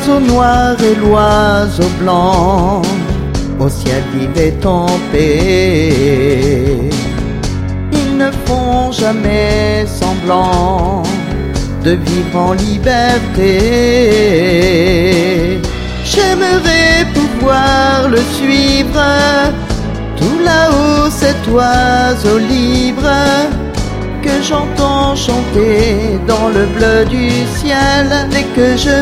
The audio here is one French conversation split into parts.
L'oiseau noir et l'oiseau blanc, au ciel vivaient en paix. Ils ne font jamais semblant de vivre en liberté. J'aimerais pouvoir le suivre, tout là-haut cet oiseau libre que j'entends chanter dans le bleu du ciel dès que je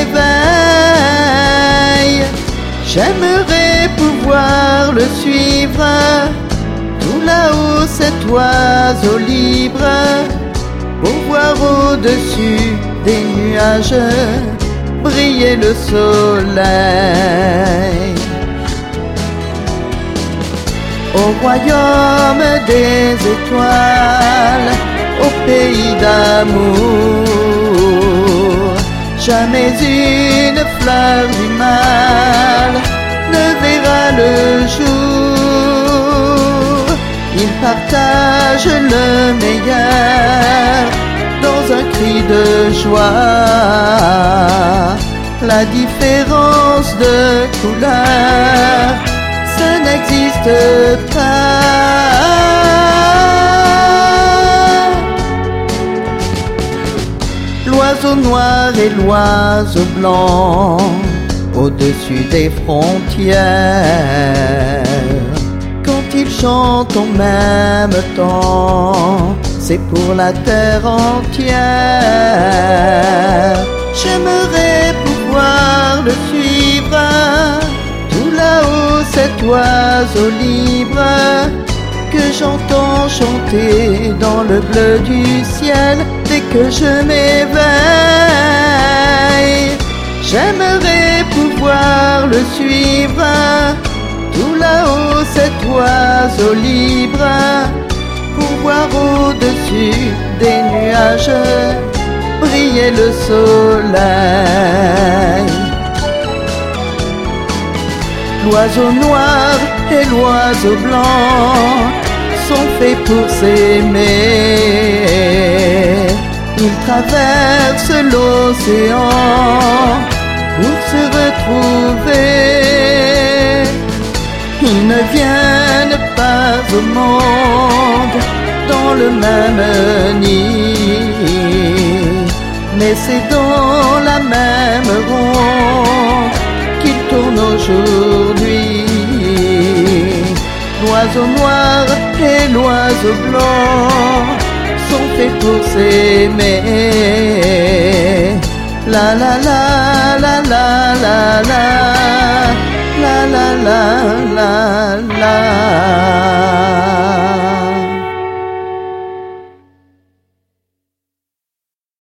m'éveille. J'aimerais pouvoir le suivre, tout là-haut cet oiseau libre, pour voir au-dessus des nuages briller le soleil. Au royaume des étoiles, au pays d'amour, jamais une fleur du mal ne verra le jour. Ils partagent le meilleur dans un cri de joie. La différence de couleur, ça n'existe pas. L'oiseau noir et l'oiseau blanc, au-dessus des frontières, quand ils chantent en même temps, c'est pour la terre entière. J'aimerais pouvoir le suivre, tout là-haut cet oiseau libre que j'entends chanter dans le bleu du ciel dès que je m'éveille. J'aimerais pouvoir le suivre, tout là-haut cet oiseau libre, pour voir au-dessus des nuages briller le soleil. L'oiseau noir et l'oiseau blanc sont faits pour s'aimer. Ils traversent l'océan pour se retrouver. Ils ne viennent pas au monde dans le même nid, mais c'est dans la même ronde qu'ils tournent aujourd'hui. L'oiseau noir et l'oiseau blanc sont faits pour s'aimer. La la la la la la la la la la la la.